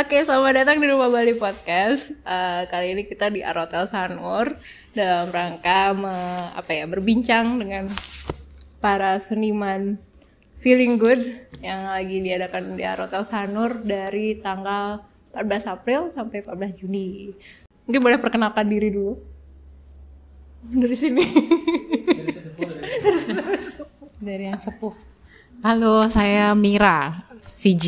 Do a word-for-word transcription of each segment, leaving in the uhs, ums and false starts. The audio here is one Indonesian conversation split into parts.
Oke, selamat datang di Rumah Bali Podcast. Uh, kali ini kita di Arotel Sanur dalam rangka me, apa ya, berbincang dengan para seniman Feeling Good yang lagi diadakan di Arotel Sanur dari tanggal empat belas April sampai empat belas Juni. Mungkin boleh perkenalkan diri dulu dari sini. Dari yang sepuh. Halo, saya Mira, C G.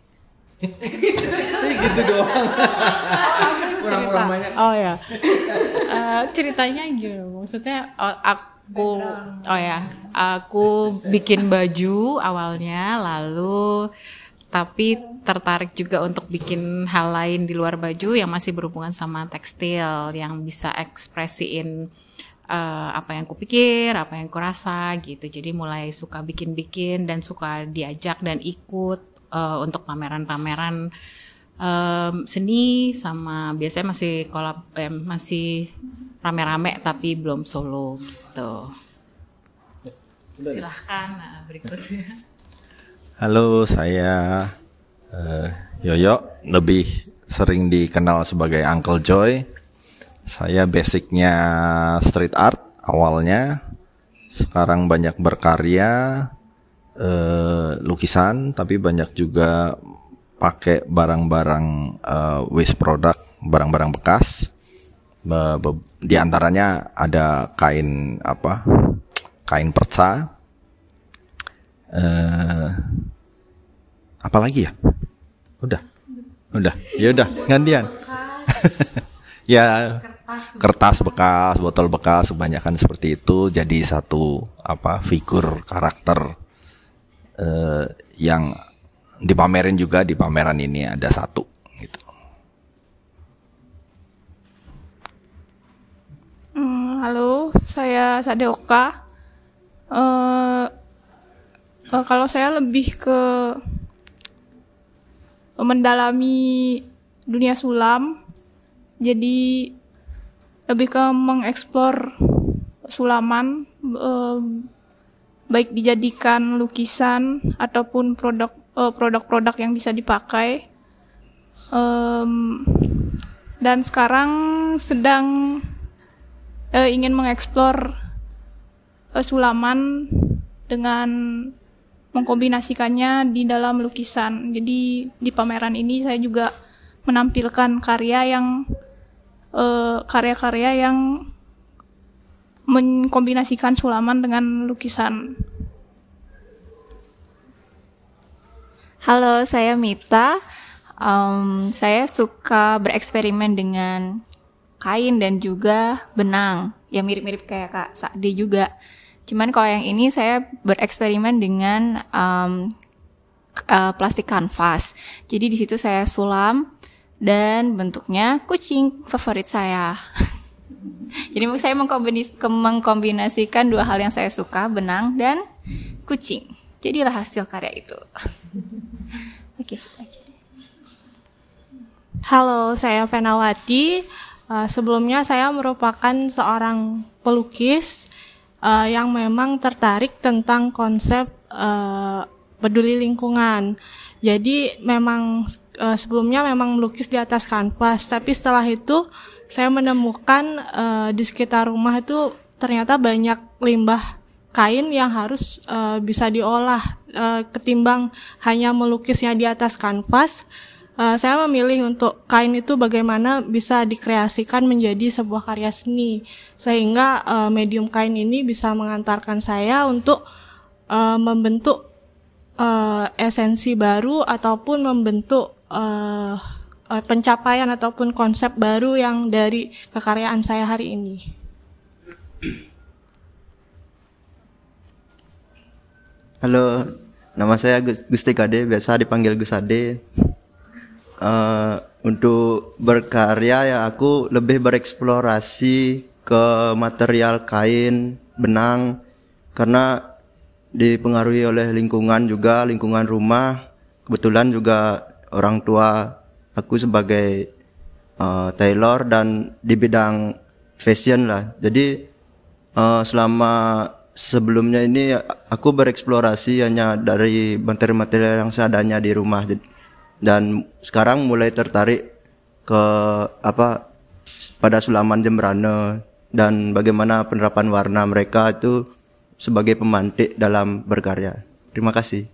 Gitu doang. Cerita. Oh ya. Uh, ceritanya gimana? Maksudnya oh, aku oh ya, aku bikin baju awalnya, lalu tapi tertarik juga untuk bikin hal lain di luar baju yang masih berhubungan sama tekstil, yang bisa ekspresiin uh, apa yang kupikir, apa yang kurasa gitu. Jadi mulai suka bikin-bikin dan suka diajak dan ikut Uh, untuk pameran-pameran um, seni, sama biasanya masih kolab, eh, masih rame-rame tapi belum solo gitu. Silahkan nah, berikutnya. Halo, saya uh, Yoyo, lebih sering dikenal sebagai Uncle Joy. Saya basicnya street art awalnya, sekarang banyak berkarya Uh, lukisan, tapi banyak juga pakai barang-barang uh, waste product, barang-barang bekas. Be- be- di antaranya ada kain apa? Kain perca. Uh, apa lagi ya? Udah, udah, ya udah gantian. Ya, kertas bekas, botol bekas, kebanyakan seperti itu. Jadi satu apa? Figur karakter. Uh, yang dipamerin juga di pameran ini ada satu gitu. Hmm, halo, saya Sadeoka. Uh, uh, kalau saya lebih ke mendalami dunia sulam, jadi lebih ke mengeksplor sulaman. Uh, baik dijadikan lukisan ataupun produk uh, produk-produk yang bisa dipakai, um, dan sekarang sedang uh, ingin mengeksplor uh, sulaman dengan mengkombinasikannya di dalam lukisan. Jadi di pameran ini saya juga menampilkan karya yang uh, karya-karya yang mengkombinasikan sulaman dengan lukisan. Halo, saya Mita. Um, saya suka bereksperimen dengan kain dan juga benang, yang mirip-mirip kayak Kak Sakdi juga. Cuman kalau yang ini saya bereksperimen dengan um, uh, plastik kanvas. Jadi di situ saya sulam dan bentuknya kucing favorit saya. Jadi saya mengkombinasikan dua hal yang saya suka, benang dan kucing. Jadilah hasil karya itu. Oke, aja deh. Halo, saya Fenawati. Uh, sebelumnya saya merupakan seorang pelukis uh, yang memang tertarik tentang konsep uh, peduli lingkungan. Jadi memang uh, sebelumnya memang melukis di atas kanvas, tapi setelah itu saya menemukan uh, di sekitar rumah itu ternyata banyak limbah kain yang harus uh, bisa diolah, uh, ketimbang hanya melukisnya di atas kanvas. Uh, saya memilih untuk kain itu bagaimana bisa dikreasikan menjadi sebuah karya seni, sehingga uh, medium kain ini bisa mengantarkan saya untuk uh, membentuk uh, esensi baru ataupun membentuk uh, pencapaian ataupun konsep baru yang dari kekaryaan saya hari ini. Halo, nama saya Gusti Kade, biasa dipanggil Gus Ade. Uh, untuk berkarya ya aku lebih bereksplorasi ke material kain, benang, karena dipengaruhi oleh lingkungan juga, lingkungan rumah. Kebetulan juga orang tua aku sebagai uh, tailor dan di bidang fashion lah. Jadi uh, selama sebelumnya ini aku bereksplorasi hanya dari materi-materi yang seadanya di rumah. Jadi, dan sekarang mulai tertarik ke apa pada sulaman Jembrana dan bagaimana penerapan warna mereka itu sebagai pemantik dalam berkarya. Terima kasih.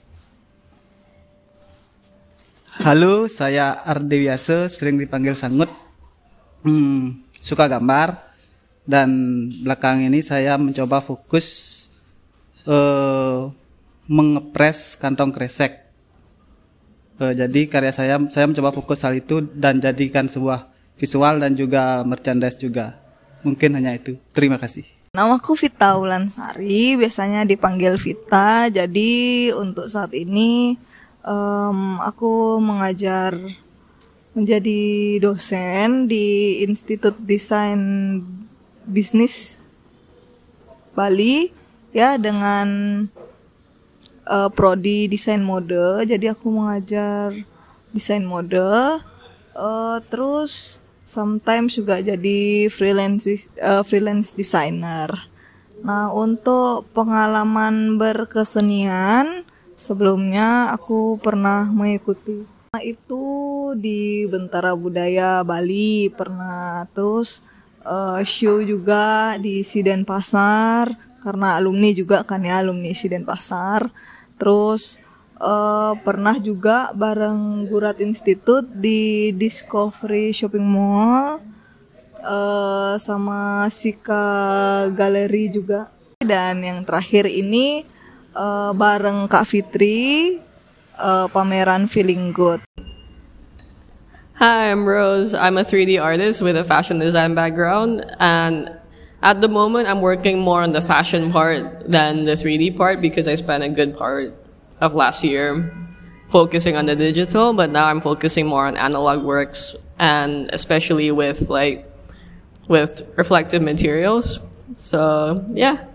Halo, saya Ardewiase, sering dipanggil Sangut. Hmm, suka gambar dan belakang ini saya mencoba fokus uh, mengepres kantong kresek. Uh, jadi karya saya saya mencoba fokus hal itu dan jadikan sebuah visual dan juga merchandise juga. Mungkin hanya itu. Terima kasih. Namaku Vita Ulansari, biasanya dipanggil Vita. Jadi untuk saat ini um, aku mengajar menjadi dosen di Institut Desain Bisnis Bali ya dengan uh, prodi desain mode. Jadi aku mengajar desain mode, uh, terus sometimes juga jadi freelance uh, freelance designer. Nah, untuk pengalaman berkesenian sebelumnya aku pernah mengikuti itu di Bentara Budaya Bali pernah, terus uh, show juga di Sidenpasar karena alumni juga kan ya, alumni Sidenpasar. Terus uh, pernah juga bareng Gurat Institute di Discovery Shopping Mall, uh, sama Sika Galeri juga. Dan yang terakhir ini uh, bareng Kak Fitri, uh, pameran Feeling Good. Hi, I'm Rose. I'm a three D artist with a fashion design background, and at the moment I'm working more on the fashion part than the three D part because I spent a good part of last year focusing on the digital, but now I'm focusing more on analog works, and especially with like with reflective materials. So yeah.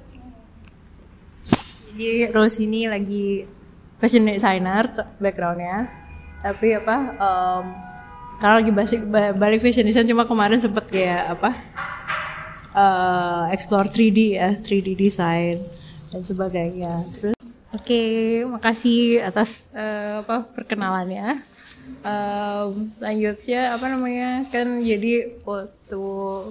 Jadi Rose ini lagi fashion designer backgroundnya, tapi apa? Um, Karena lagi basic, balik fashion design, cuma kemarin sempet kayak apa uh, explore three D ya, three D design dan sebagainya. Terus oke, okay, makasih atas uh, apa perkenalannya. Um, lanjutnya apa namanya kan jadi waktu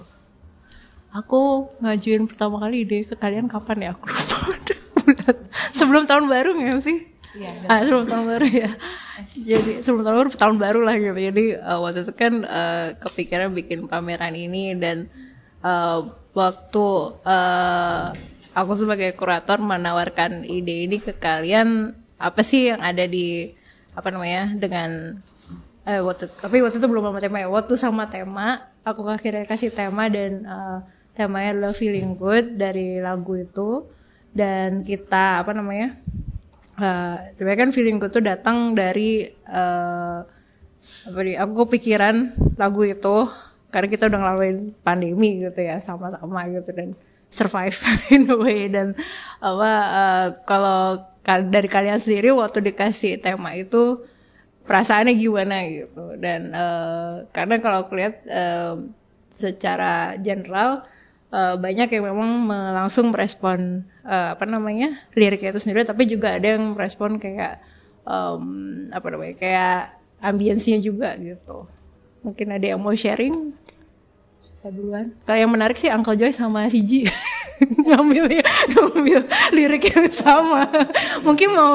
aku ngajuin pertama kali ide ke kalian kapan ya, aku lupa. Sebelum tahun baru nggak sih? Iya. Ah, sebelum tahun baru ya. Jadi sebelum tahun baru tahun baru lah gitu. Jadi uh, waktu itu kan uh, kepikiran bikin pameran ini, dan uh, waktu uh, aku sebagai kurator menawarkan ide ini ke kalian, apa sih yang ada di apa namanya dengan eh waktu tapi waktu itu belum sama tema ya. Waktu sama tema, aku akhirnya kasih tema, dan uh, temanya adalah Feeling Good dari lagu itu. Dan kita apa namanya? Uh, sebenarnya kan Feeling Good tuh datang dari uh, apa nih, aku kepikiran lagu itu karena kita udah ngelaluin pandemi gitu ya sama-sama gitu, dan survive in a way. Dan apa uh, kalau dari kalian sendiri waktu dikasih tema itu perasaannya gimana gitu. Dan uh, karena kalau aku lihat uh, secara general uh, banyak yang memang langsung merespon uh, apa namanya liriknya itu sendiri, tapi juga ada yang merespon kayak um, apa namanya kayak ambience-nya juga gitu. Mungkin ada yang mau sharing? Saya duluan. Kalau yang menarik sih Uncle Joy sama si Ji ngambil ngambil lirik yang sama. Mungkin mau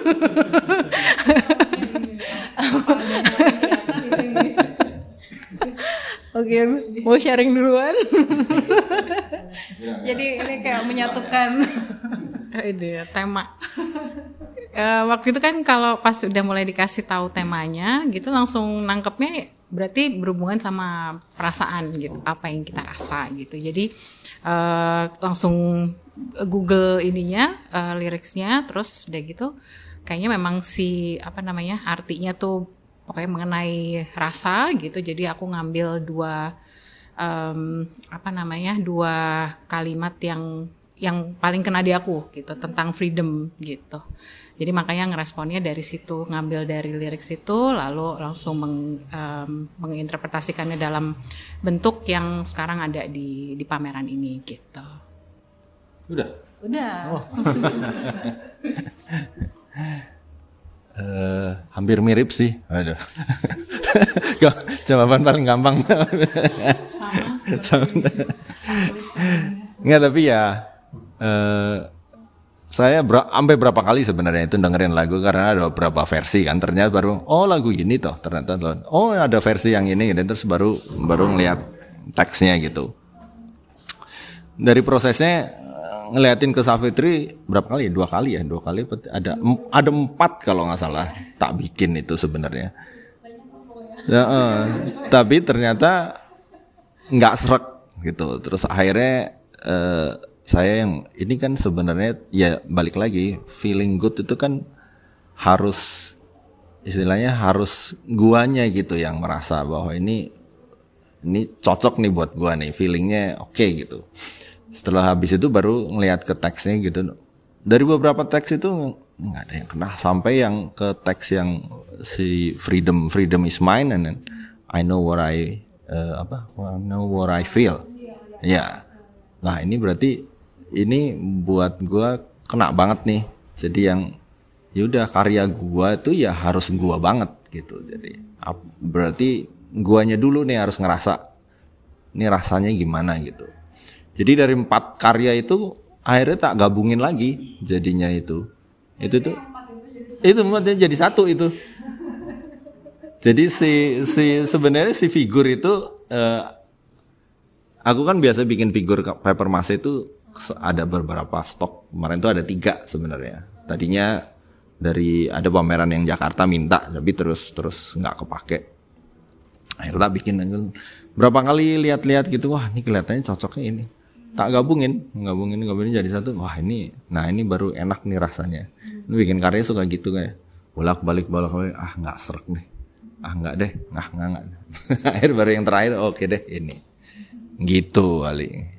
Oke, mau sharing duluan. Jadi ini kayak menyatukan ide tema. Uh, waktu itu kan kalau pas udah mulai dikasih tahu temanya gitu, langsung nangkepnya berarti berhubungan sama perasaan gitu, apa yang kita rasa gitu. Jadi uh, langsung Google ininya uh, liriknya, terus udah gitu kayaknya memang si apa namanya artinya tuh pokoknya mengenai rasa gitu. Jadi aku ngambil dua um, apa namanya dua kalimat yang yang paling kena di aku gitu, tentang freedom gitu. Jadi makanya ngeresponnya dari situ, ngambil dari lirik situ, lalu langsung meng, um, menginterpretasikannya dalam bentuk yang sekarang ada di di pameran ini gitu. Udah. Udah. Oh. Uh, hampir mirip sih. Aduh. Jawaban paling gampang. Sama. Enggak, tapi ya uh, saya ber- sampai berapa kali sebenarnya itu dengerin lagu karena ada beberapa versi kan, ternyata baru oh lagu ini toh, ternyata oh ada versi yang ini, dan terus baru baru ngelihat teksnya gitu. Dari prosesnya ngeliatin ke Savitri berapa kali? Dua kali ya, dua kali ada ada empat kalau nggak salah tak bikin itu sebenarnya. Ya, uh, tapi ternyata nggak serak gitu. Terus akhirnya uh, saya yang ini kan sebenarnya ya balik lagi feeling good itu kan harus istilahnya harus guanya gitu yang merasa bahwa ini ini cocok nih buat gua nih, feelingnya oke okay, gitu. Setelah habis itu baru ngelihat ke teksnya gitu. Dari beberapa teks itu nggak ada yang kena, sampai yang ke teks yang si freedom freedom is mine and then I know what I uh, apa I know what I feel. Ya, nah ini berarti ini buat gua kena banget nih. Jadi yang yaudah karya gua tuh ya harus gua banget gitu. Jadi berarti guanya dulu nih harus ngerasa ini rasanya gimana gitu. Jadi dari empat karya itu akhirnya tak gabungin lagi jadinya itu. Itu tuh itu empat jadi satu itu. Jadi si si sebenarnya si figur itu uh, aku kan biasa bikin figur paper mask itu ada beberapa stok. Kemarin tuh ada tiga sebenarnya. Tadinya dari ada pameran yang Jakarta minta tapi terus terus nggak kepake. Akhirnya tak bikin berapa kali lihat-lihat gitu, wah ini kelihatannya cocoknya ini. Tak gabungin, gabungin, gabungin jadi satu. Wah ini, nah ini baru enak nih rasanya. Ini bikin karya suka gitu kayak bolak balik bolak balik. Ah nggak serak nih, ah nggak deh, nggak nggak nggak. Akhir baru yang terakhir, oke okay deh ini. Gitu kali.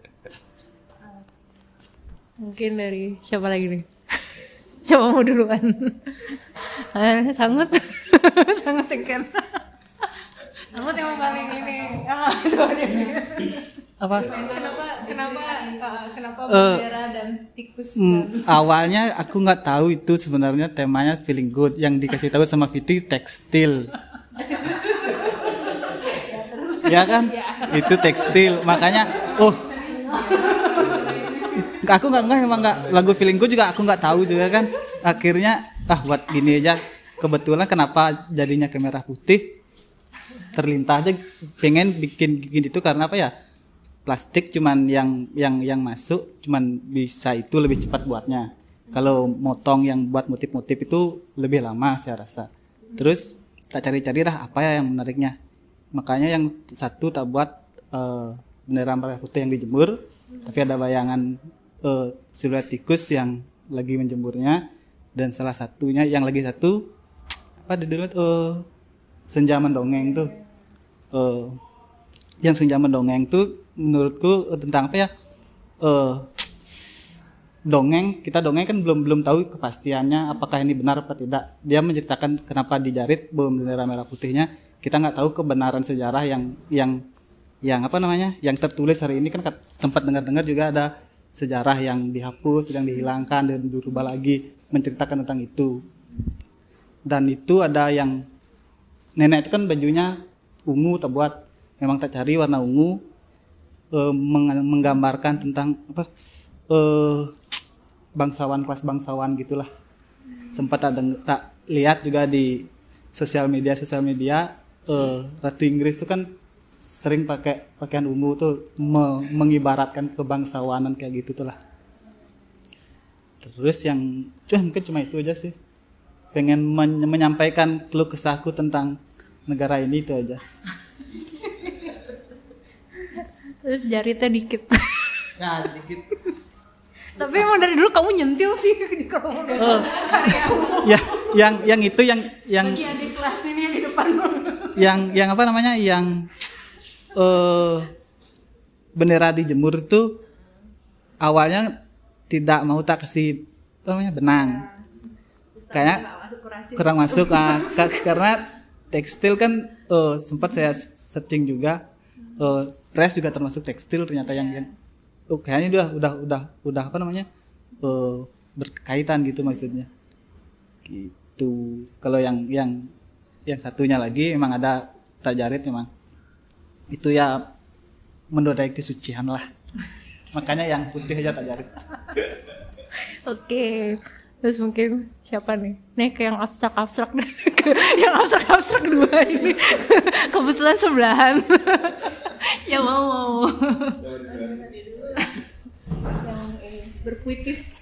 Mungkin dari siapa lagi nih? Coba mau duluan. Sangut, sangut yang sangut yang paling ini. Ah itu ada. Apa? Kenapa kenapa uh, kenapa bendera uh, dan tikus? Mm, awalnya aku nggak tahu itu sebenarnya temanya feeling good, yang dikasih tahu sama Fitri tekstil. Ya kan? Ya. Itu tekstil, makanya oh. Aku nggak nggak emang nggak lagu feeling good juga aku nggak tahu juga kan. Akhirnya ah buat gini aja. Kebetulan kenapa jadinya ke merah putih? Terlintas aja pengen bikin gini itu karena apa ya? Plastik cuman yang yang yang masuk cuman bisa itu lebih cepat buatnya. Kalau motong yang buat motif-motif itu lebih lama saya rasa. Terus tak cari-cari lah apa ya yang menariknya. Makanya yang satu tak buat uh, bendera merah putih yang dijemur, tapi ada bayangan uh, siluet tikus yang lagi menjemurnya, dan salah satunya yang lagi satu apa dulu uh, senja mendongeng tuh. Uh, yang senja mendongeng tuh menurutku tentang apa ya, uh, dongeng kita dongeng kan belum belum tahu kepastiannya apakah ini benar apa tidak. Dia menceritakan kenapa dijarit bendera merah putihnya, kita nggak tahu kebenaran sejarah yang yang yang apa namanya yang tertulis hari ini kan. Tempat dengar-dengar juga ada sejarah yang dihapus, yang dihilangkan dan dirubah lagi menceritakan tentang itu. Dan itu ada yang nenek itu kan bajunya ungu tak buat, memang tak cari warna ungu. Uh, menggambarkan tentang apa uh, bangsawan, kelas bangsawan gitulah. Sempat tak, tak lihat juga di sosial media sosial media uh, Ratu Inggris itu kan sering pakai pakaian ungu tuh me, mengibaratkan kebangsawanan kayak gitu tuh lah. Terus yang cuman mungkin cuma itu aja sih, pengen men- menyampaikan keluh kesahku tentang negara ini itu aja. Terus jaritnya dikit. Ya dikit. Tapi emang dari dulu kamu nyentil sih kalau mau uh, karyamu. Ya, yang yang itu yang yang bagi adik kelas ini yang di depan. Yang yang apa namanya yang uh, bendera dijemur itu awalnya tidak mau tak kasih apa namanya benang. Kayak kurang masuk ah, karena tekstil kan uh, sempat saya searching juga. Uh, Press juga termasuk tekstil ternyata yang yang oh, kayaknya udah udah udah udah apa namanya uh, berkaitan gitu maksudnya gitu. itu. Kalau yang yang yang satunya lagi emang ada tak jarit memang itu ya menodai kesucian lah. Makanya yang putih aja tak jarit. Oke, terus mungkin siapa nih? Nih ke yang abstrak-abstrak, yang abstrak-abstrak dua ini. Kebetulan sebelahan. Ya mau mau. Yang ini berpuitis.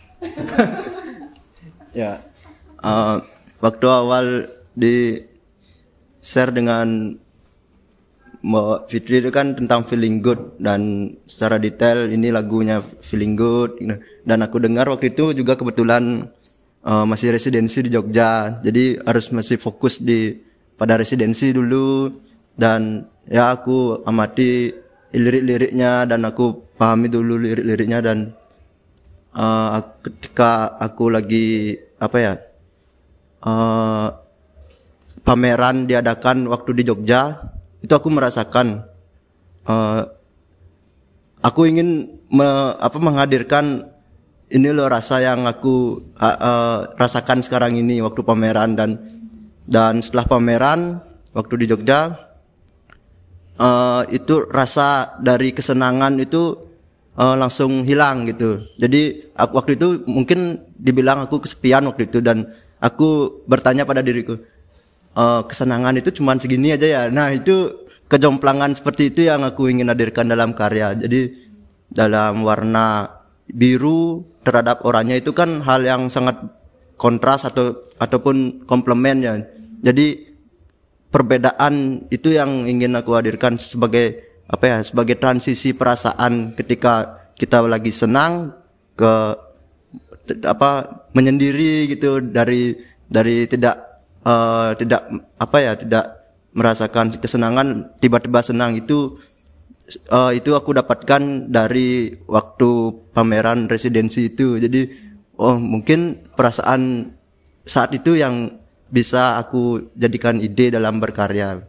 Ya, uh, waktu awal di share dengan Mbak Fitri itu kan tentang feeling good dan secara detail ini lagunya feeling good dan aku dengar waktu itu juga kebetulan uh, masih residensi di Jogja, jadi harus masih fokus di pada residensi dulu dan ya aku amati lirik-liriknya dan aku pahami dulu lirik-liriknya dan uh, ketika aku lagi apa ya uh, pameran diadakan waktu di Jogja itu aku merasakan uh, aku ingin me, apa menghadirkan ini loh rasa yang aku uh, uh, rasakan sekarang ini waktu pameran dan dan setelah pameran waktu di Jogja uh, itu rasa dari kesenangan itu uh, langsung hilang gitu. Jadi aku waktu itu mungkin dibilang aku kesepian waktu itu dan aku bertanya pada diriku, Uh, kesenangan itu cuma segini aja ya. Nah itu kejomplangan seperti itu yang aku ingin hadirkan dalam karya. Jadi dalam warna biru terhadap oranye itu kan hal yang sangat kontras atau ataupun komplement ya. Jadi perbedaan itu yang ingin aku hadirkan sebagai apa ya, sebagai transisi perasaan ketika kita lagi senang ke apa menyendiri gitu, dari dari tidak Uh, tidak apa ya tidak merasakan kesenangan tiba-tiba senang itu uh, itu aku dapatkan dari waktu pameran residensi itu. Jadi oh mungkin perasaan saat itu yang bisa aku jadikan ide dalam berkarya.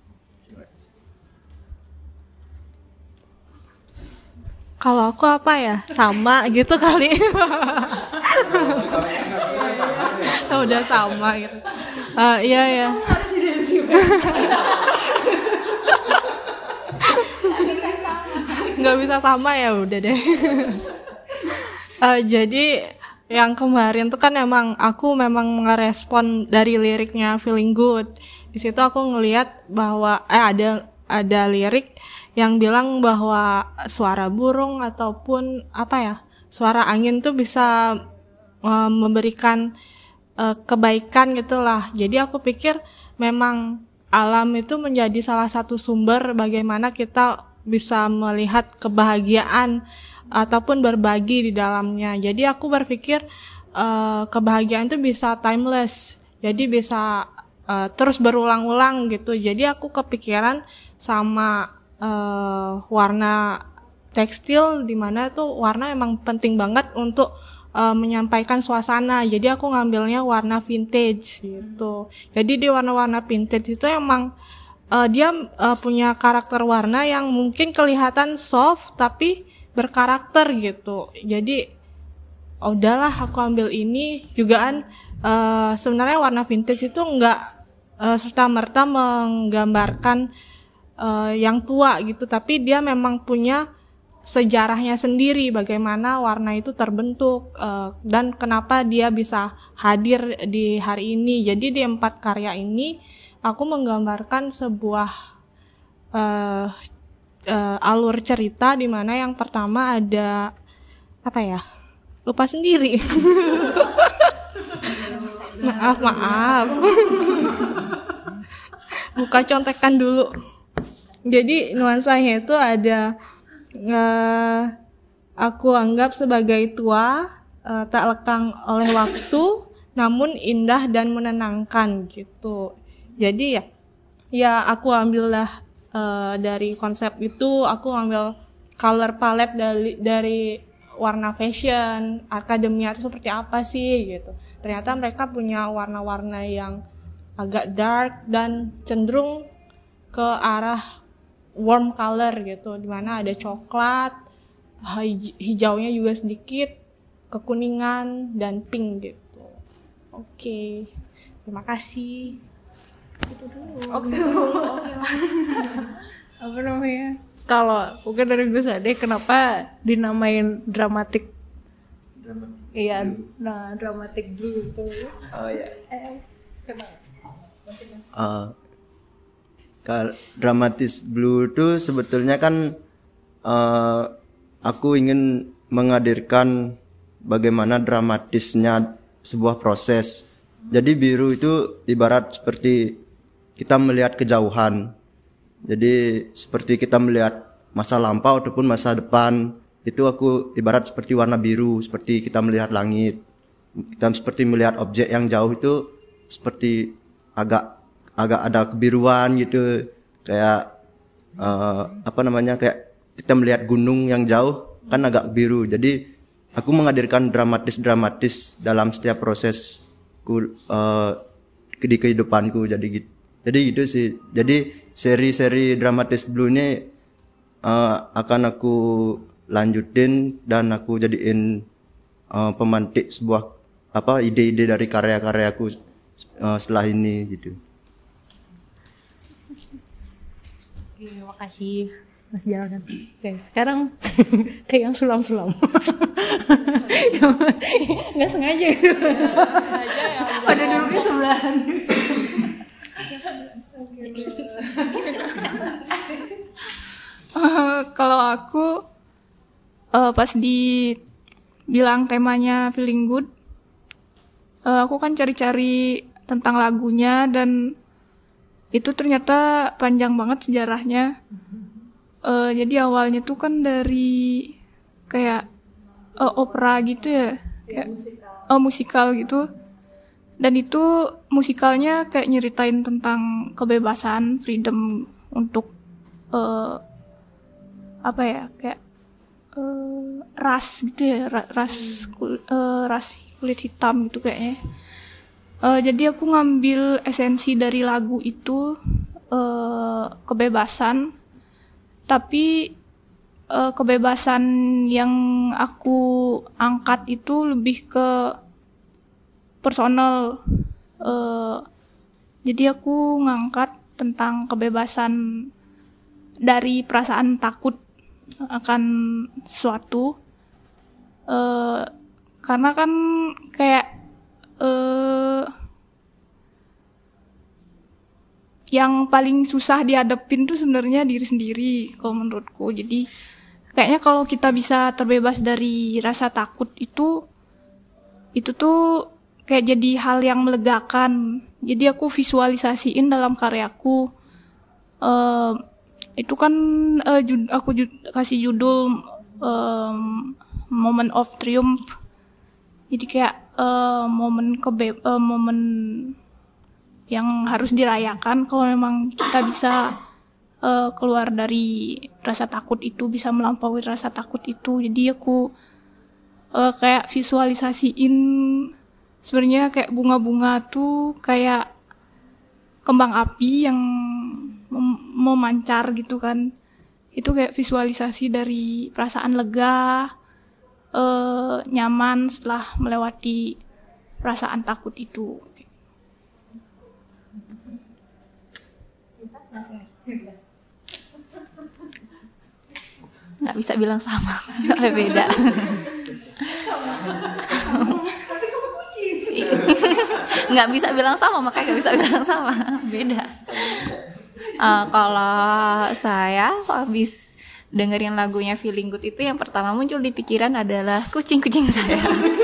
Kalau aku apa ya, sama gitu kali. Udah sama gitu. Uh, iya ya. Nggak bisa sama ya udah deh. uh, jadi yang kemarin tuh kan emang aku memang ngerespon dari liriknya Feeling Good. Di situ aku ngelihat bahwa eh ada ada lirik yang bilang bahwa suara burung ataupun apa ya, suara angin tuh bisa uh, memberikan Uh, kebaikan gitulah. Jadi aku pikir memang alam itu menjadi salah satu sumber bagaimana kita bisa melihat kebahagiaan ataupun berbagi di dalamnya. Jadi aku berpikir uh, kebahagiaan itu bisa timeless. Jadi bisa uh, terus berulang-ulang gitu. Jadi aku kepikiran sama uh, warna tekstil, di mana tuh warna emang penting banget untuk Uh, menyampaikan suasana. Jadi aku ngambilnya warna vintage gitu. Jadi di warna-warna vintage itu emang uh, dia uh, punya karakter warna yang mungkin kelihatan soft tapi berkarakter gitu. Jadi oh, udahlah aku ambil ini juga kan. Uh, sebenarnya warna vintage itu enggak uh, serta-merta menggambarkan uh, yang tua gitu, tapi dia memang punya sejarahnya sendiri bagaimana warna itu terbentuk uh, dan kenapa dia bisa hadir di hari ini. Jadi di empat karya ini aku menggambarkan sebuah uh, uh, alur cerita di mana yang pertama ada apa ya? Lupa sendiri. maaf maaf. Buka contekan dulu. Jadi nuansanya itu ada Uh, aku anggap sebagai tua, uh, tak lekang oleh waktu, namun indah dan menenangkan gitu. Jadi ya, ya aku ambillah uh, dari konsep itu, aku ambil color palette dari dari warna fashion, akademia itu seperti apa sih gitu. Ternyata mereka punya warna-warna yang agak dark dan cenderung ke arah warm color gitu, dimana ada coklat, hijaunya juga sedikit, kekuningan dan pink gitu. Oke, okay. Terima kasih. Itu dulu. Oke, oke lah. Apa namanya? Kalau mungkin dari gue Sade, kenapa dinamain dramatik? Dramatik. Iya, nah dramatik blue itu. Oh iya. Eh, kenapa? Uh, Kal dramatis blue itu sebetulnya kan uh, aku ingin menghadirkan bagaimana dramatisnya sebuah proses. Jadi biru itu ibarat seperti kita melihat kejauhan. Jadi seperti kita melihat masa lampau ataupun masa depan. Itu aku ibarat seperti warna biru, seperti kita melihat langit. Kita seperti melihat objek yang jauh itu seperti agak agak ada kebiruan gitu, kayak uh, apa namanya kayak kita melihat gunung yang jauh kan agak biru. Jadi aku menghadirkan dramatis-dramatis dalam setiap prosesku uh, di kehidupanku. Jadi gitu. Jadi gitu sih. Jadi seri-seri dramatis blue ini uh, akan aku lanjutin dan aku jadiin uh, pemantik sebuah apa ide-ide dari karya-karyaku uh, setelah ini gitu. Terima kasih Mas Jalanan. Oke, sekarang kayak yang sulam-sulam. Coba nggak sengaja. Nggak sengaja ya. Pada duduknya sebelahan. uh, kalau aku uh, pas dibilang temanya feeling good, uh, aku kan cari-cari tentang lagunya dan itu ternyata panjang banget sejarahnya. Uh, jadi awalnya tuh kan dari kayak uh, opera gitu ya, kayak musikal. Uh, musikal gitu. Dan itu musikalnya kayak nyeritain tentang kebebasan, freedom untuk uh, apa ya, kayak uh, ras gitu ya, ras kul, uh, ras kulit hitam gitu kayaknya. Uh, jadi aku ngambil esensi dari lagu itu, uh, kebebasan, tapi uh, kebebasan yang aku angkat itu lebih ke personal. Uh, jadi aku ngangkat tentang kebebasan dari perasaan takut akan sesuatu, uh, karena kan kayak Uh, yang paling susah dihadapin tuh sebenarnya diri sendiri kalau menurutku. Jadi kayaknya kalau kita bisa terbebas dari rasa takut itu itu tuh kayak jadi hal yang melegakan. Jadi aku visualisasiin dalam karyaku. Uh, itu kan uh, jud- aku jud- kasih judul um, Moment of Triumph. Jadi kayak uh, momen kebe uh, momen yang harus dirayakan kalau memang kita bisa uh, keluar dari rasa takut itu, bisa melampaui rasa takut itu. Jadi aku uh, kayak visualisasiin sebenarnya kayak bunga-bunga tuh kayak kembang api yang mem- memancar gitu kan. Itu kayak visualisasi dari perasaan lega, Uh, nyaman setelah melewati perasaan takut itu. Nggak bisa bilang sama, soalnya beda. Nggak bisa bilang sama, makanya nggak bisa bilang sama, beda. Uh, kalau saya habis dengerin lagunya Feeling Good itu, yang pertama muncul di pikiran adalah kucing-kucing saya.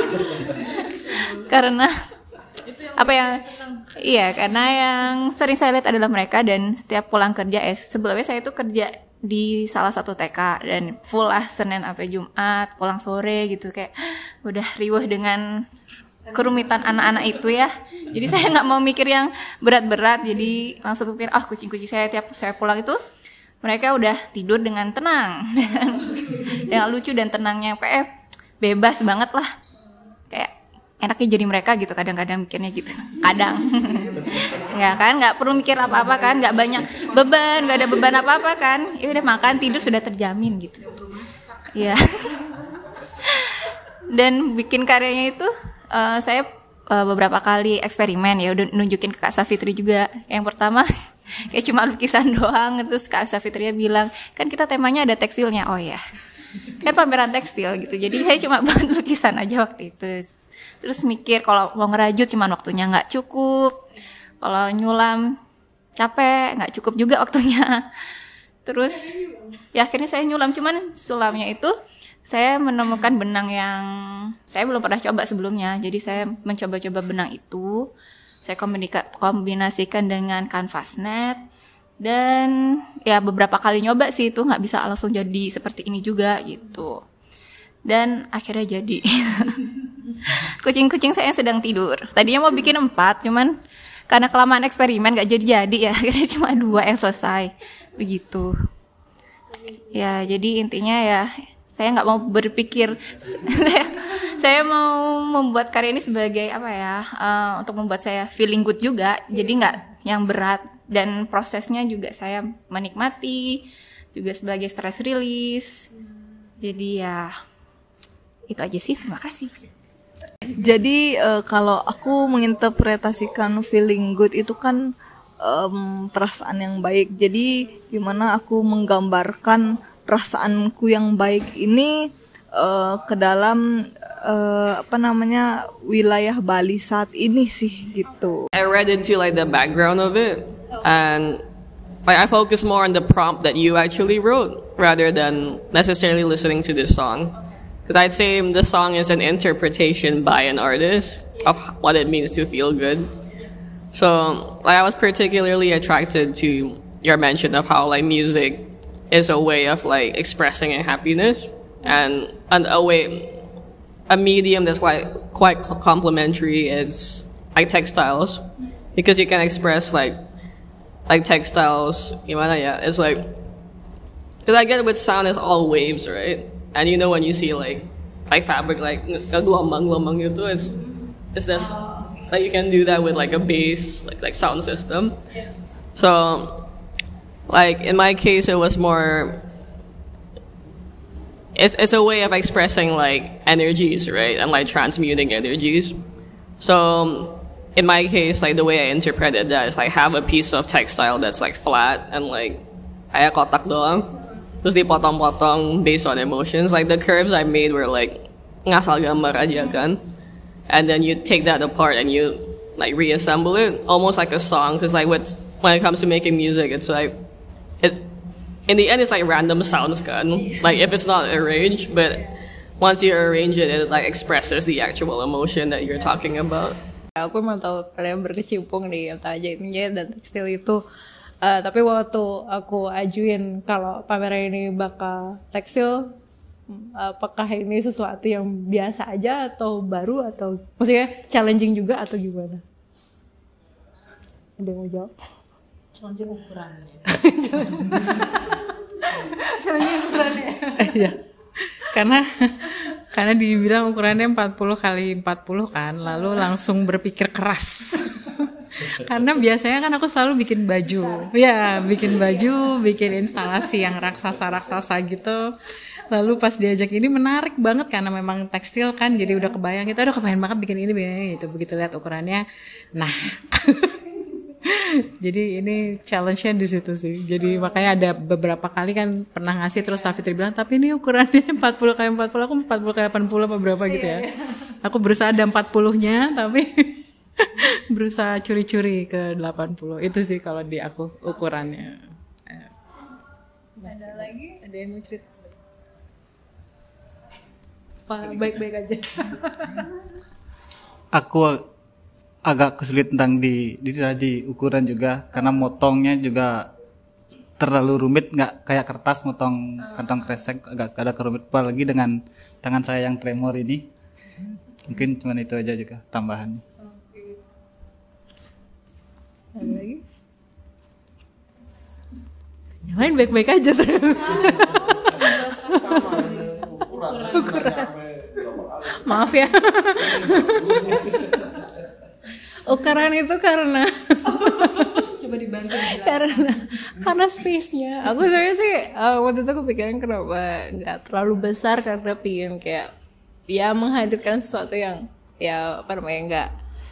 Karena apa yang iya, karena yang sering saya lihat adalah mereka. Dan setiap pulang kerja, eh sebelumnya saya tuh kerja di salah satu T K dan full lah Senin sampai Jumat, pulang sore gitu, kayak udah riweh dengan kerumitan anak-anak itu ya. Jadi saya nggak mau mikir yang berat-berat, jadi langsung pikir ah oh, kucing-kucing saya tiap saya pulang itu mereka udah tidur dengan tenang, dengan lucu dan tenangnya, kayak bebas banget lah, kayak enaknya jadi mereka gitu. Kadang-kadang mikirnya gitu, kadang, ya kan, nggak perlu mikir apa-apa kan, nggak banyak beban, nggak ada beban apa-apa kan, ya udah makan tidur sudah terjamin gitu, ya. Dan bikin karyanya itu, uh, saya uh, beberapa kali eksperimen ya, udah nunjukin ke Kak Safitri juga. Yang pertama kayak cuma lukisan doang, terus Kak Safitri bilang kan kita temanya ada tekstilnya. Oh ya, kan pameran tekstil gitu, jadi saya cuma buat lukisan aja waktu itu. Terus mikir kalau mau ngerajut cuman waktunya nggak cukup, kalau nyulam capek nggak cukup juga waktunya. Terus ya akhirnya saya nyulam, cuman sulamnya itu saya menemukan benang yang saya belum pernah coba sebelumnya. Jadi saya mencoba-coba benang itu, saya komunika- kombinasikan dengan kanvas net, dan ya beberapa kali nyoba sih itu nggak bisa langsung jadi seperti ini juga gitu. Dan akhirnya jadi. Kucing-kucing saya sedang tidur. Tadinya mau bikin empat, cuman karena kelamaan eksperimen nggak jadi-jadi ya, akhirnya cuma dua yang selesai begitu. Ya jadi intinya ya saya nggak mau berpikir saya, saya mau membuat karya ini sebagai apa ya, uh, untuk membuat saya feeling good juga, jadi nggak yang berat, dan prosesnya juga saya menikmati juga sebagai stress release. Jadi ya itu aja sih, terima kasih. Jadi uh, kalau aku menginterpretasikan feeling good itu kan um, perasaan yang baik. Jadi gimana aku menggambarkan perasaanku yang baik ini uh, ke dalam uh, apa namanya wilayah Bali saat ini sih gitu. I read into like the background of it, and like I focus more on the prompt that you actually wrote rather than necessarily listening to this song. Because I'd say the song is an interpretation by an artist of what it means to feel good. So like I was particularly attracted to your mention of how like music is a way of like expressing happiness, and, and a way, a medium that's quite quite complementary is like textiles, because you can express like like textiles. Gimana ya? It's like, because I get with sound is all waves, right? And you know when you see like like fabric like gelombang-gelombang gitu, it's it's this like you can do that with like a bass like like sound system. So like in my case, it was more. It's it's a way of expressing like energies, right, and like transmuting energies. So in my case, like the way I interpreted that is like have a piece of textile that's like flat and like kayak kotak doang, terus dipotong-potong based on emotions. Like the curves I made were like ngasal gambar aja kan, and then you take that apart and you like reassemble it almost like a song. Because like with when it comes to making music, it's like. It, in the end, it's like random sounds kan, like if it's not arranged, but once you arrange it, it like expresses the actual emotion that you're talking about. Aku memang tahu kalian berkecimpung di antara jahit menjahit dan tekstil itu, uh, tapi waktu aku ajuin kalau pameran ini bakal tekstil, apakah ini sesuatu yang biasa aja atau baru, atau maksudnya challenging juga atau gimana? Ada yang mau jawab? Challenging ukurannya. Challenging ukurannya. Iya. Karena karena dibilang ukurannya empat puluh kali empat puluh kan, lalu langsung berpikir keras. Karena biasanya kan aku selalu bikin baju. Ya, bikin baju, bikin instalasi yang raksasa-raksasa gitu. Lalu pas diajak ini menarik banget karena memang tekstil kan, jadi udah kebayang, kita udah kebayang banget bikin ini, bikin ini gitu. Begitu lihat ukurannya, nah. Jadi ini challenge-nya di situ sih. Jadi makanya ada beberapa kali kan pernah ngasih, terus Safitri bilang tapi ini ukurannya empat puluh kali empat puluh, aku empat puluh kali delapan puluh apa berapa gitu ya. Aku berusaha ada empat puluh-nya tapi berusaha curi-curi ke delapan puluh. Itu sih kalau di aku ukurannya. Ada lagi? Ada yang mau cerita? Pak, baik-baik aja. Aku agak kesulit tentang di, di di ukuran juga, karena motongnya juga terlalu rumit, nggak kayak kertas motong kantong kresek, agak ada kerumit, apalagi dengan tangan saya yang tremor ini. Mungkin cuma itu aja juga tambahannya. Ada lagi? Yang lain baik-baik aja terus. Ukuran. Maaf ya. Ukuran itu karena coba dibantu karena karena space-nya. Aku sebenarnya sih uh, waktu itu kepikiran kenapa nggak terlalu besar, karena pingin kayak ya menghadirkan sesuatu yang ya apa namanya nggak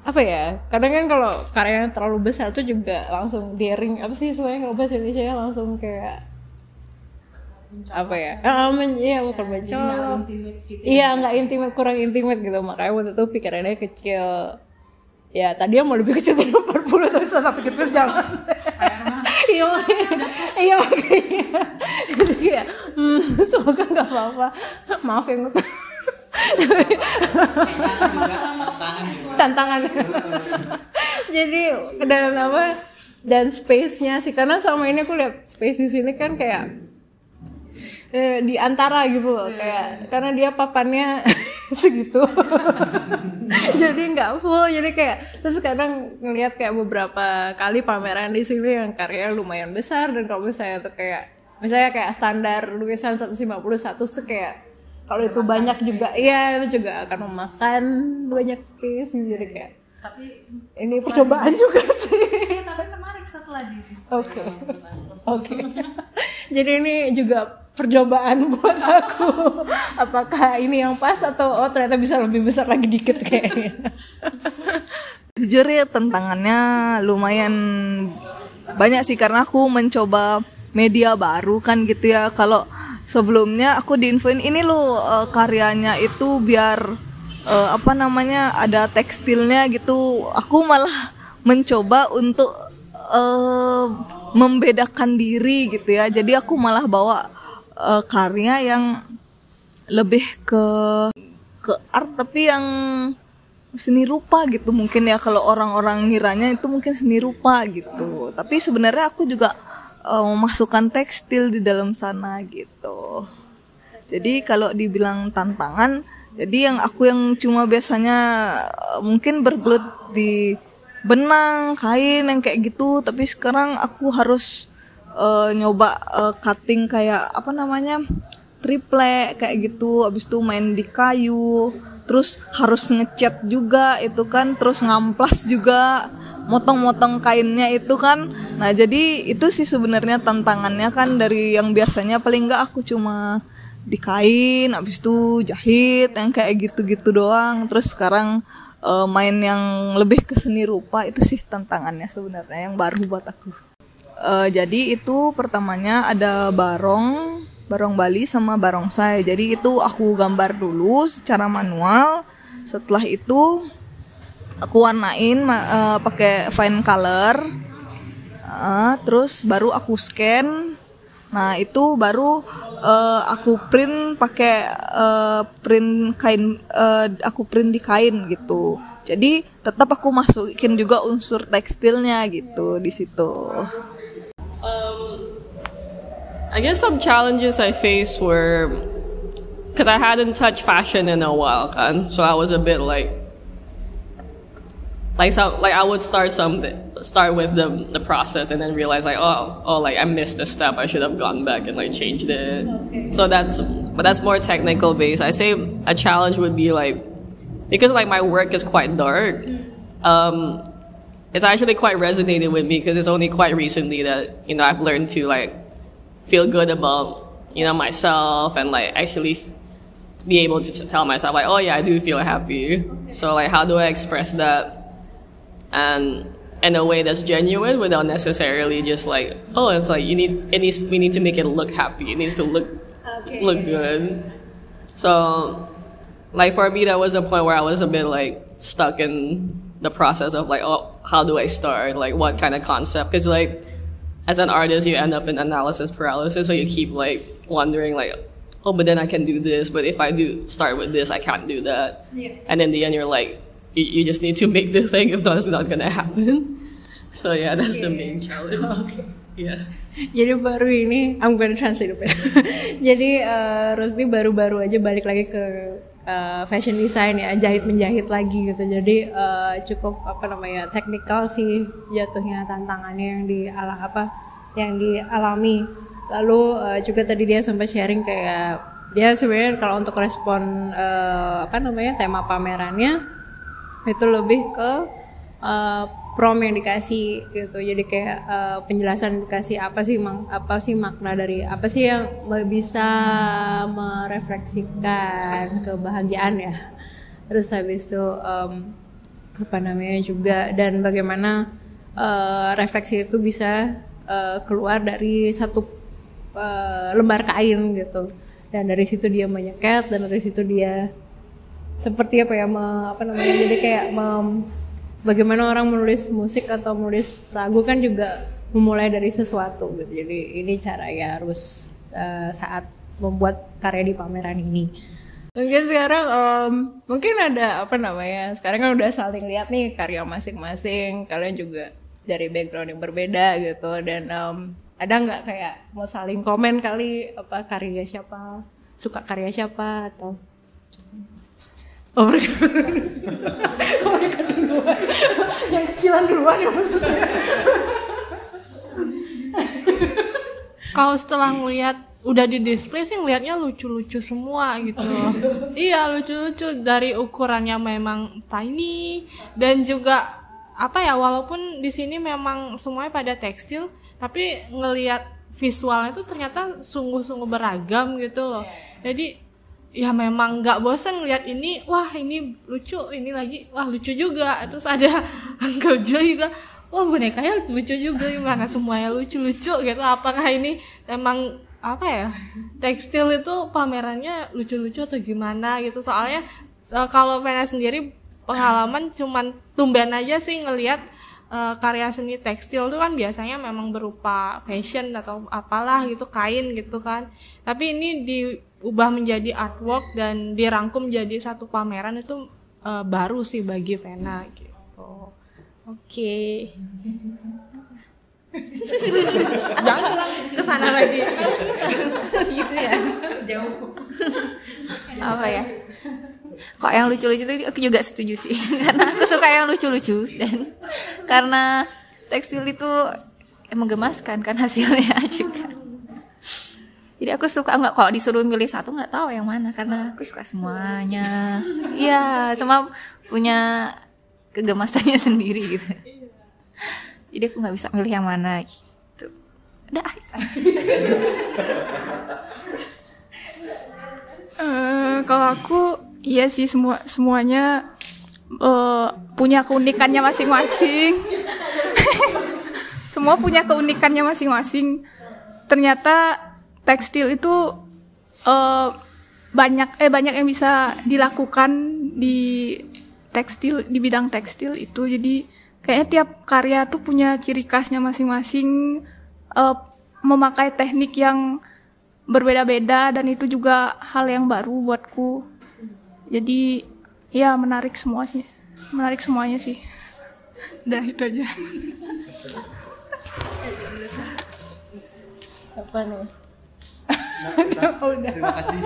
apa ya, kadang kan kalau karyanya terlalu besar tuh juga langsung daring, apa sih sebenarnya kalau bahasa Indonesia langsung kayak apa ya, ah, men, iya bukan mencolok, iya nggak intimate, kurang intimate gitu, makanya waktu itu pikirannya kecil. Ya tadi yang mau lebih kecil dari empat puluh tapi saya pikir jangan. Iya iya makanya jadi kayak hmm, semoga nggak apa-apa, maaf ya tantangan. Jadi ke dalam apa dan space-nya sih, karena selama ini aku lihat space di sini kan kayak eh, di antara gitu loh, kayak karena dia papannya segitu. Jadi nggak full, jadi kayak terus kadang ngelihat kayak beberapa kali pameran di sini yang karya lumayan besar, dan kalau misalnya tuh kayak misalnya kayak standar lukisan seratus lima puluh satu tuh kayak kalau itu banyak juga, iya itu juga akan memakan banyak space, jadi kayak tapi ini percobaan juga sih. Tapi menarik setelah di Oke, oke. Jadi ini juga percobaan buat aku. Apakah ini yang pas atau oh ternyata bisa lebih besar lagi dikit kayaknya. Jujur ya tantangannya lumayan banyak sih, karena aku mencoba media baru kan gitu ya. Kalau sebelumnya aku diinfoin ini lo uh, karyanya itu biar uh, apa namanya ada tekstilnya gitu. Aku malah mencoba untuk uh, membedakan diri gitu ya. Jadi aku malah bawa uh, karya yang lebih ke ke art tapi yang seni rupa gitu mungkin ya, kalau orang-orang ngiranya itu mungkin seni rupa gitu. Tapi sebenarnya aku juga uh, memasukkan tekstil di dalam sana gitu. Jadi kalau dibilang tantangan, jadi yang aku yang cuma biasanya uh, mungkin bergelut di benang, kain yang kayak gitu, tapi sekarang aku harus uh, nyoba uh, cutting kayak apa namanya triplek kayak gitu, abis itu main di kayu, terus harus ngecat juga itu kan, terus ngamplas juga, motong-motong kainnya itu kan. Nah jadi itu sih sebenarnya tantangannya kan, dari yang biasanya paling enggak aku cuma di kain, abis itu jahit yang kayak gitu-gitu doang, terus sekarang uh, main yang lebih ke seni rupa. Itu sih tantangannya sebenarnya yang baru buat aku. Uh, jadi itu pertamanya ada barong barong Bali sama barongsai. Jadi itu aku gambar dulu secara manual. Setelah itu aku warnain uh, pakai fine color. Uh, terus baru aku scan. Nah, itu baru uh, aku print pakai uh, print kain uh, aku print di kain gitu. Jadi tetap aku masukin juga unsur tekstilnya gitu di situ. Um, I guess some challenges I faced were because I hadn't touched fashion in a while, kan? So I was a bit like, like some, like I would start something, start with the the process, and then realize like, oh, oh, like I missed a step. I should have gone back and like changed it. Okay. So that's, but that's more technical based. I say a challenge would be like, because like my work is quite dark. Um, it's actually quite resonated with me because it's only quite recently that you know I've learned to like feel good about, you know, myself and like actually be able to t- tell myself like, oh yeah, I do feel happy. So like, how do I express that and in a way that's genuine without necessarily just like, oh, it's like you need it needs we need to make it look happy. It needs to look okay. look good. So like for me, that was a point where I was a bit like stuck in the process of like, oh, how do I start? Like what kind of concept? Because like, as an artist, you end up in analysis paralysis, so you keep like wondering like, oh, but then I can do this, but if I do start with this, I can't do that. Yeah. And in the end, you're like, you, you just need to make the thing, if not, it's not gonna happen. So yeah, that's okay. The main challenge. Okay. Yeah. Jadi baru ini, I'm gonna translate it. Jadi uh, Rusdi baru-baru aja balik lagi ke uh, fashion design ya, jahit menjahit lagi gitu. Jadi uh, cukup apa namanya teknikal sih jatuhnya tantangannya yang di ala apa yang dialami. Lalu uh, juga tadi dia sempat sharing kayak dia sebenarnya kalau untuk respon uh, apa namanya tema pamerannya itu lebih ke uh, prom yang dikasih gitu. Jadi kayak uh, penjelasan dikasih apa sih mang, apa sih makna dari apa sih yang bisa merefleksikan kebahagiaan ya. Terus habis itu um, apa namanya juga, dan bagaimana uh, refleksi itu bisa uh, keluar dari satu uh, lembar kain gitu, dan dari situ dia menyeket, dan dari situ dia seperti apa ya me, apa namanya jadi kayak mem, bagaimana orang menulis musik atau menulis lagu kan juga memulai dari sesuatu gitu. Jadi ini cara ya harus uh, saat membuat karya di pameran ini. Mungkin sekarang um, mungkin ada apa namanya, sekarang kan udah saling lihat nih karya masing-masing, kalian juga dari background yang berbeda gitu, dan um, ada nggak kayak mau saling komen kali apa karya siapa, suka karya siapa atau oh mereka oh, mereka duluan yang kecilan duluan ya maksudnya. Kalau setelah ngelihat udah di display sih ngelihatnya lucu-lucu semua gitu. Iya lucu-lucu, dari ukurannya memang tiny, dan juga apa ya, walaupun di sini memang semuanya pada tekstil, tapi ngelihat visualnya itu ternyata sungguh-sungguh beragam gitu loh. Jadi ya memang nggak bosan ngelihat ini, wah ini lucu, ini lagi wah lucu juga, terus ada Uncle Joe juga, wah bonekanya lucu juga, gimana semuanya lucu-lucu gitu. Apakah ini emang apa ya, tekstil itu pamerannya lucu-lucu atau gimana gitu? Soalnya e, kalau Vena sendiri pengalaman cuman tumben aja sih ngelihat e, karya seni tekstil itu kan biasanya memang berupa fashion atau apalah gitu, kain gitu kan, tapi ini diubah menjadi artwork dan dirangkum jadi satu pameran, itu e, baru sih bagi Vena gitu. Oke. Okay. Jangan bilang kesana lagi gitu ya, jauh. Apa ya, kok yang lucu-lucu itu aku juga setuju sih karena aku suka yang lucu-lucu, dan karena tekstil itu emang gemaskan kan hasilnya juga. Jadi aku suka, nggak kalau disuruh milih satu nggak tahu yang mana, karena aku suka semuanya. Iya, semua punya kegemasannya sendiri gitu. Jadi aku nggak bisa milih yang mana gitu. Udah uh, kalau aku iya sih, semua semuanya uh, punya keunikannya masing-masing. Semua punya keunikannya masing-masing. Ternyata tekstil itu uh, banyak eh banyak yang bisa dilakukan di tekstil, di bidang tekstil itu. Jadi kayaknya tiap karya tuh punya ciri khasnya masing-masing, uh, memakai teknik yang berbeda-beda, dan itu juga hal yang baru buatku. Jadi ya menarik semua sih, menarik semuanya sih. Udah itu aja. Apa nih? Oh, udah. Terima kasih.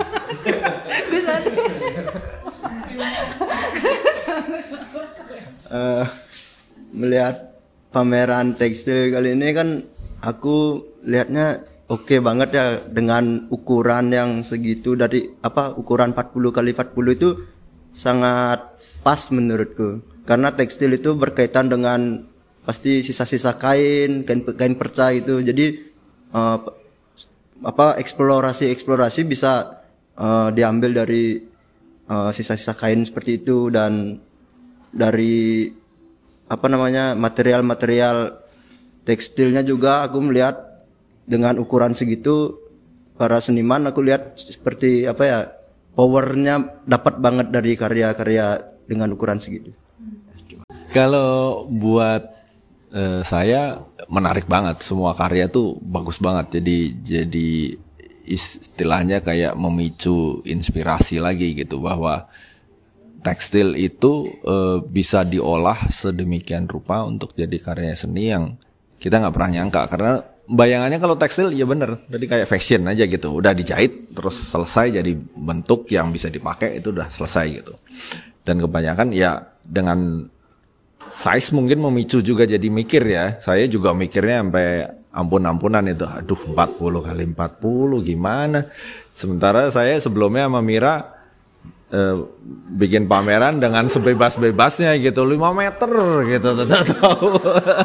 uh, Melihat pameran tekstil kali ini kan aku lihatnya oke okay banget ya, dengan ukuran yang segitu, dari apa ukuran empat puluh kali empat puluh itu sangat pas menurutku, karena tekstil itu berkaitan dengan pasti sisa-sisa kain, kain kain perca itu. Jadi uh, apa eksplorasi-eksplorasi bisa uh, diambil dari uh, sisa-sisa kain seperti itu, dan dari apa namanya material-material tekstilnya juga aku melihat dengan ukuran segitu, para seniman aku lihat seperti apa ya, powernya dapat banget dari karya-karya dengan ukuran segitu. Kalau buat eh, saya menarik banget, semua karya tuh bagus banget, jadi jadi istilahnya kayak memicu inspirasi lagi gitu, bahwa tekstil itu e, bisa diolah sedemikian rupa untuk jadi karya seni yang kita nggak pernah nyangka. Karena bayangannya kalau tekstil ya bener, tadi kayak fashion aja gitu, udah dijahit terus selesai jadi bentuk yang bisa dipakai, itu udah selesai gitu. Dan kebanyakan ya dengan size mungkin memicu juga jadi mikir ya. Saya juga mikirnya sampai ampun-ampunan itu, aduh empat puluh kali empat puluh gimana. Sementara saya sebelumnya sama Mira Uh, bikin pameran dengan sebebas-bebasnya gitu, lima meter gitu, tidak tahu.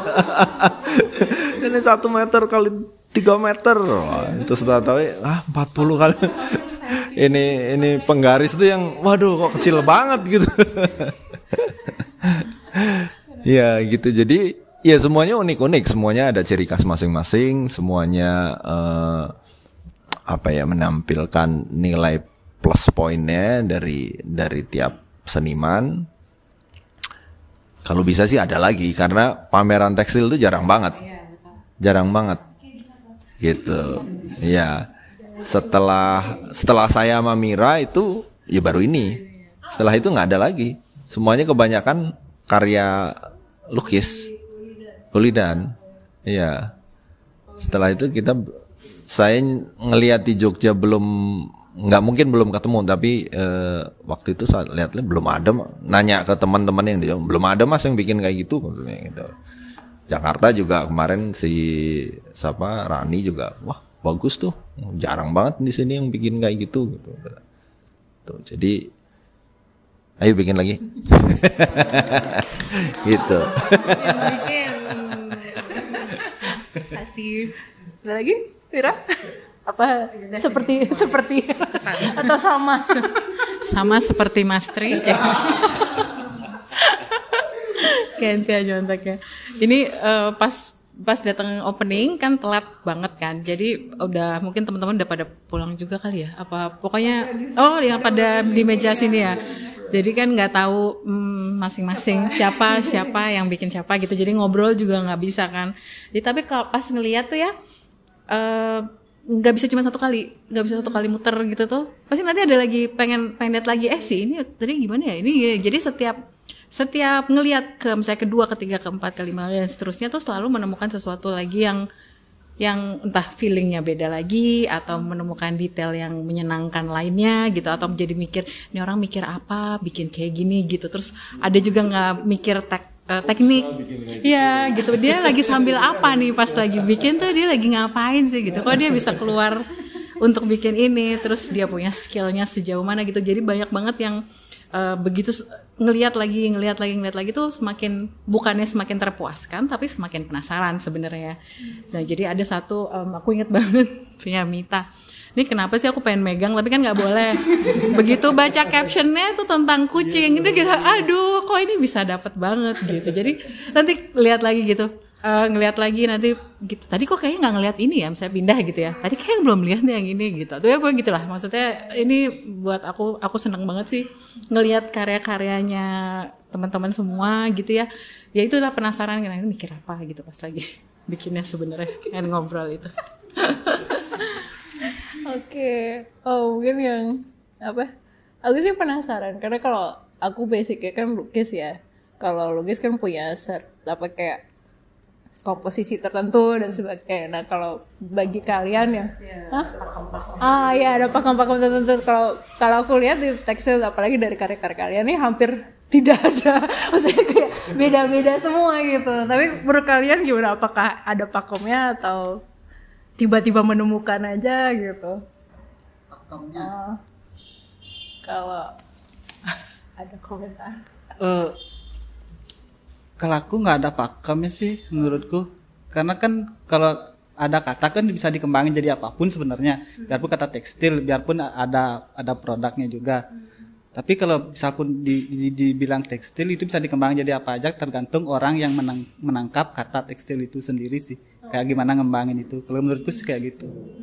Ini satu meter kali tiga meter, wah, terus tidak tahu, ah empat puluh kali. Ini ini penggaris itu yang, waduh kok kecil banget gitu. Ya gitu, jadi ya semuanya unik-unik, semuanya ada ciri khas masing-masing, semuanya uh, apa ya, menampilkan nilai plus poinnya dari dari tiap seniman. Kalau bisa sih ada lagi, karena pameran tekstil itu jarang banget, jarang banget, gitu. Ya, setelah setelah saya sama Mira itu ya baru ini, setelah itu nggak ada lagi, semuanya kebanyakan karya lukis. Kulidan, iya. Setelah itu kita, saya ngelihat di Jogja belum, nggak mungkin belum ketemu, tapi eh, waktu itu saya lihatnya belum ada. Nanya ke teman-teman yang di belum ada mas yang bikin kayak gitu, gitu. Jakarta juga kemarin si siapa Rani juga, wah bagus tuh, jarang banget di sini yang bikin kayak gitu, gitu. Tuh, jadi ayo bikin lagi, gitu. Bikin. Kasih. Ada lagi, Mira? Apa seperti seperti atau sama? Sama seperti Mas Tri. Ganti aja kontaknya. Ini uh, pas pas datang opening kan telat banget kan. Jadi udah mungkin teman-teman udah pada pulang juga kali ya. Apa pokoknya oh yang pada di meja sini ya. Jadi kan nggak tahu hmm, masing-masing siapa siapa yang bikin siapa gitu. Jadi ngobrol juga nggak bisa kan. Jadi tapi kalau pas ngeliat tuh ya nggak uh, bisa cuma satu kali, nggak bisa satu kali muter gitu tuh. Pasti nanti ada lagi pengen pengen lihat lagi. Eh sih ini tadi gimana ya ini. Gini. Jadi setiap setiap ngelihat ke misalnya kedua, ketiga, keempat, kelima dan seterusnya tuh selalu menemukan sesuatu lagi yang yang entah feelingnya beda lagi atau menemukan detail yang menyenangkan lainnya gitu, atau jadi mikir ini orang mikir apa bikin kayak gini gitu. Terus ada juga nggak mikir tek, uh, teknik ya gitu, dia lagi sambil apa nih pas lagi bikin tuh dia lagi ngapain sih gitu, kok dia bisa keluar untuk bikin ini, terus dia punya skillnya sejauh mana gitu. Jadi banyak banget yang uh, begitu ngelihat lagi, ngelihat lagi, ngelihat lagi tuh semakin bukannya semakin terpuaskan, tapi semakin penasaran sebenarnya. Nah jadi ada satu, um, aku inget banget punya Mita. Ini kenapa sih aku pengen megang, tapi kan nggak boleh. Begitu baca captionnya tuh tentang kucing, ini kira, aduh, kok ini bisa dapat banget gitu. Jadi nanti lihat lagi gitu. Uh, ngelihat lagi nanti gitu, tadi kok kayaknya nggak ngelihat ini ya, misalnya pindah gitu ya, tadi kayak belum lihat yang ini gitu, tuh ya pokoknya gitulah. Maksudnya ini buat aku aku seneng banget sih ngelihat karya-karyanya teman-teman semua gitu ya, ya itulah penasaran kan ini mikir apa gitu pas lagi bikinnya sebenarnya kan ngobrol itu. Oke, oh mungkin yang apa? Aku sih penasaran karena kalau aku basicnya kan lukis ya, kalau lukis kan punya set apa kayak komposisi tertentu dan sebagainya. Nah kalau bagi kalian ya, yeah, pakem-pakem. ah ya ada pakem-pakem tertentu. Kalau kalau aku lihat di tekstil apalagi dari karya-karya kalian ini hampir tidak ada, maksudnya kayak beda-beda semua gitu. Tapi menurut kalian gimana? Apakah ada pakemnya atau tiba-tiba menemukan aja gitu? Pakemnya. Uh, kalau ada komentar. Uh, Kalau aku nggak ada pakemnya sih menurutku, karena kan kalau ada kata kan bisa dikembangin jadi apapun sebenarnya, biarpun kata tekstil, biarpun ada ada produknya juga. Tapi kalau bisa pun di, di, dibilang tekstil itu bisa dikembangin jadi apa aja, tergantung orang yang menang, menangkap kata tekstil itu sendiri sih, kayak gimana ngembangin itu. Kalau menurutku sih kayak gitu.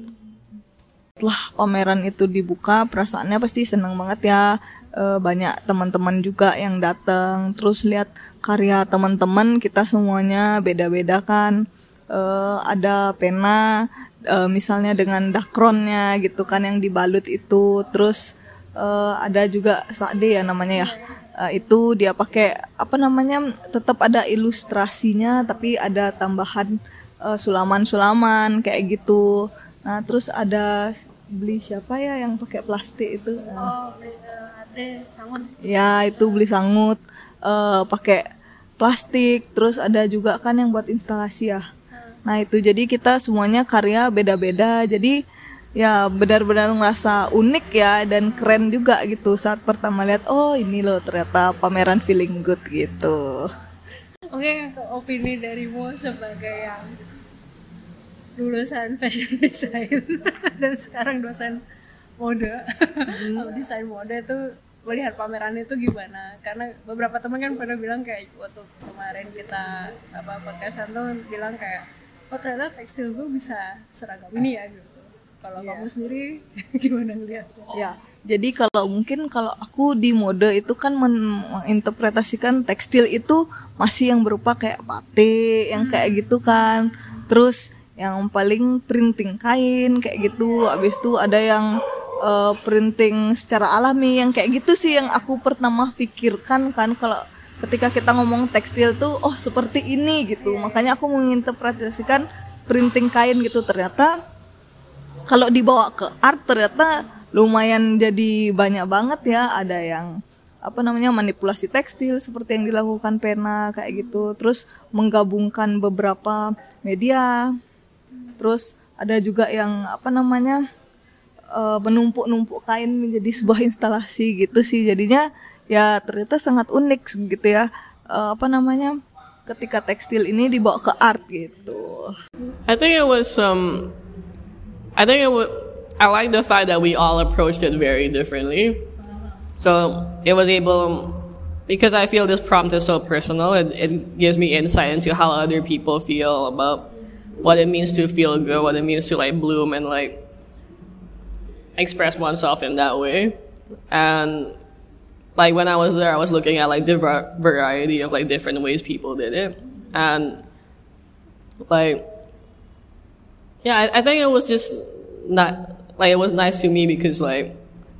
Setelah pameran itu dibuka, perasaannya pasti senang banget ya. E, banyak teman-teman juga yang datang, terus lihat karya teman-teman kita semuanya beda-beda kan. E, ada pena, e, misalnya dengan dakronnya gitu kan yang dibalut itu, terus e, ada juga Sade ya namanya ya. E, itu dia pakai apa namanya, tetap ada ilustrasinya tapi ada tambahan e, sulaman-sulaman kayak gitu. Nah terus ada beli siapa ya yang pakai plastik itu? Oh, Ade Sangut. Ya itu beli Sangut, uh, pakai plastik. Terus ada juga kan yang buat instalasi ya. Nah itu jadi kita semuanya karya beda-beda. Jadi ya benar-benar ngerasa unik ya dan keren juga gitu saat pertama lihat. Oh ini loh ternyata pameran Feeling Good gitu. Oke, opini darimu sebagai yang lulusan fashion design dan sekarang dosen mode, hmm. desain mode itu melihat pameran itu gimana? Karena beberapa teman kan pernah bilang kayak waktu kemarin kita apa podcastan tuh bilang kayak oh ternyata tekstil gue bisa seragam ini ya gitu. Kalau yeah. kamu sendiri gimana ngeliatnya? Ya, jadi kalau mungkin kalau aku di mode itu kan men- menginterpretasikan tekstil itu masih yang berupa kayak batik, yang kayak gitu kan. Terus yang paling printing kain kayak gitu. Habis itu ada yang uh, printing secara alami yang kayak gitu sih yang aku pertama pikirkan kan kalau ketika kita ngomong tekstil tuh oh seperti ini gitu. Makanya aku menginterpretasikan printing kain gitu. Ternyata kalau dibawa ke art ternyata lumayan jadi banyak banget ya. Ada yang apa namanya manipulasi tekstil seperti yang dilakukan Pena kayak gitu. Terus menggabungkan beberapa media. Terus ada juga yang apa namanya uh, menumpuk-numpuk kain menjadi sebuah instalasi gitu sih. Jadinya ya ternyata sangat unik gitu ya. Uh, apa namanya ketika tekstil ini dibawa ke art gitu. I think it was um I think it would, I like the fact that we all approached it very differently. So it was able, because I feel this prompt is so personal, it, it gives me insight into how other people feel about what it means to feel good, what it means to like bloom and like express oneself in that way. And like when I was there, I was looking at like the variety of like different ways people did it. And like, yeah, I, I think it was just not like it was nice to me because like,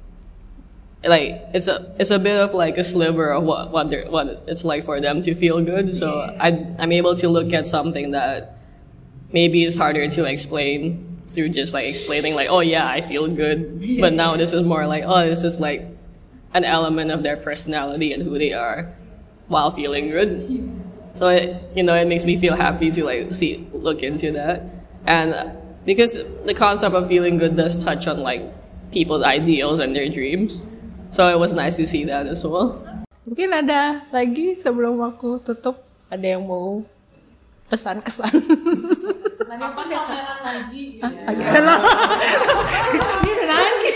like it's a it's a bit of like a sliver of what what what it's like for them to feel good. So I I'm able to look at something that maybe is harder to explain through just like explaining like oh yeah I feel good, but now this is more like oh this is like an element of their personality and who they are while feeling good. So it, you know it makes me feel happy to like see look into that. And because the concept of feeling good does touch on like people's ideals and their dreams, so it was nice to see that as well. Mungkin ada lagi sebelum aku tutup, ada yang mau pesan kesan? Kapan pameran lagi? Ini udah lagi.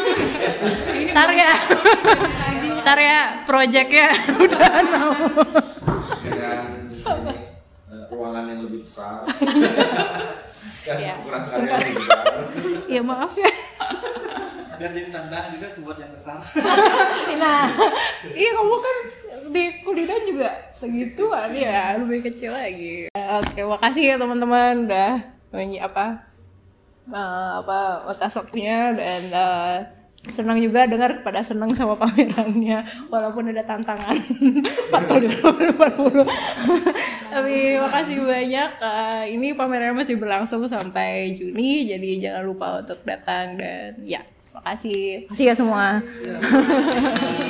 Ntar ya, ntar ya proyeknya udah mau. Ruangan yang lebih besar. Ya, ya maaf ya. Biar jadi tanda juga buat yang besar. Nah, iya kamu kan di kuliah juga segituan ya, lebih kecil lagi. Oke, makasih ya teman-teman udah apa uh, apa atas waktunya dan uh, senang juga dengar pada senang sama pamerannya walaupun ada tantangan empat puluh empat puluh. Tapi makasih banyak. Uh, ini pamerannya masih berlangsung sampai Juni, jadi jangan lupa untuk datang dan ya, makasih. Makasih ya semua.